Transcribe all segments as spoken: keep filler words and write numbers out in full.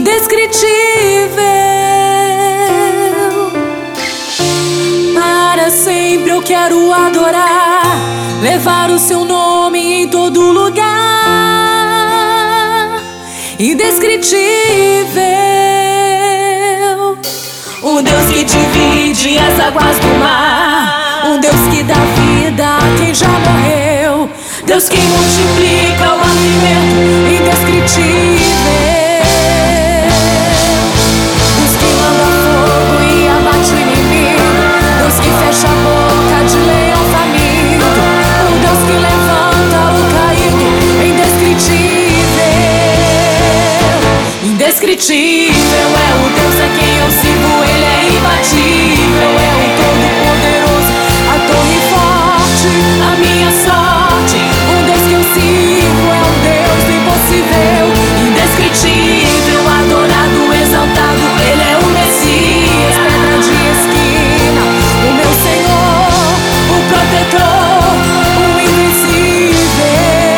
indescritível. Para sempre eu quero adorar, levar o seu nome em todo lugar. Indescritível, um Deus que divide as águas do mar, um Deus que dá vida a quem já morreu, Deus que multiplica o alimento. Indescritível, Deus que manda fogo e abate o inimigo, Deus que fecha a boca de leão faminto, o Deus que levanta o caído. Indescritível, indescritível é o Deus a quem eu sirvo, Ele é imbatível, é o Todo-Poderoso, a torre forte, a minha sorte. O Deus que eu sirvo é o Deus do impossível. Indescritível, adorado, exaltado, Ele é o Messias, pedra de esquina, o meu Senhor, o protetor, o invisível.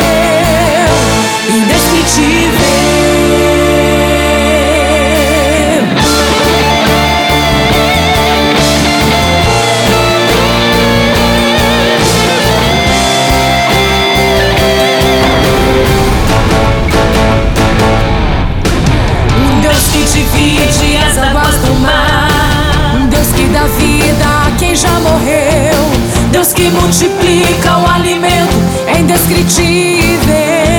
Indescritível, divide as águas do mar, um Deus que dá vida a quem já morreu, Deus que multiplica o alimento. É indescritível,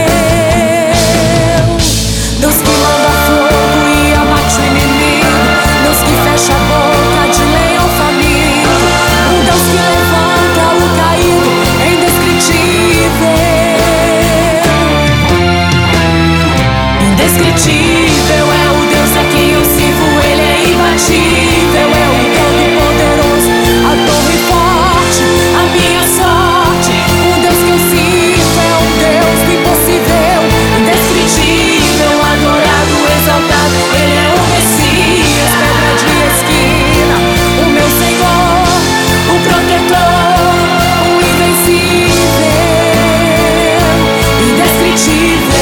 Deus que manda fogo e abate o inimigo, Deus que fecha a boca de leão faminto, um Deus que levanta o caído. É indescritível, indescritível é o Deus a quem eu sirvo, Ele é imbatível, é o Todo-Poderoso, a torre forte, a minha sorte. O Deus que eu sirvo é um Deus do impossível. Indescritível, adorado, exaltado, Ele é o Messias, pedra de esquina, o meu Senhor, o protetor, o invencível. Indescritível,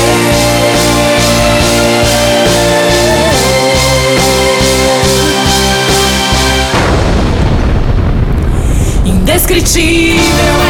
indescritível